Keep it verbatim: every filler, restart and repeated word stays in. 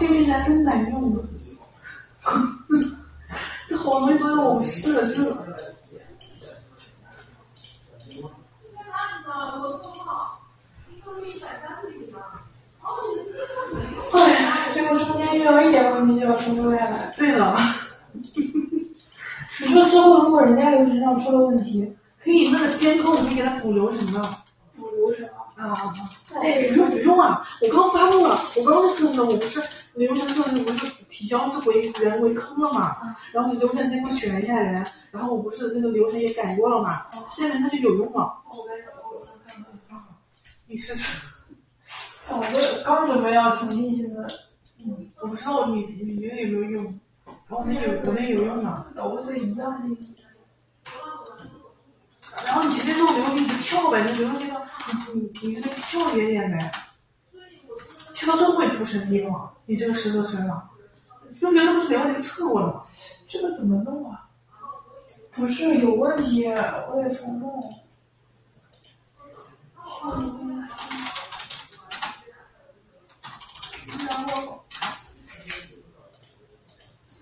这个还真难用。这好多东西都要我们设置。哎呀，这个中间遇到一点问题就要重修下来。对的。你说之后如果人家流程上出了问题，可以那个监控可以给他补流程的。补流程啊？啊啊！哎，不用不用啊！我刚发布了，我刚测试了，我不是流程设置不是提交是为人为坑了嘛？嗯、然后你流程监控选一下人，然后我不是那个流程也改过了嘛？嗯、下面它就有用了。我来，我我看看啊，你试试。哦，我刚准备要重新新的。嗯，我不知道你你觉得有没有用？我那有我那有用的，我是一样的。然后你前面那个流程你就跳呗，那流程这个你你这个跳一点点呗，跳到最后也不生硬了，你这个石头生了，就觉得不是流程测过了吗？这个怎么弄啊？不是有问题，我得重弄。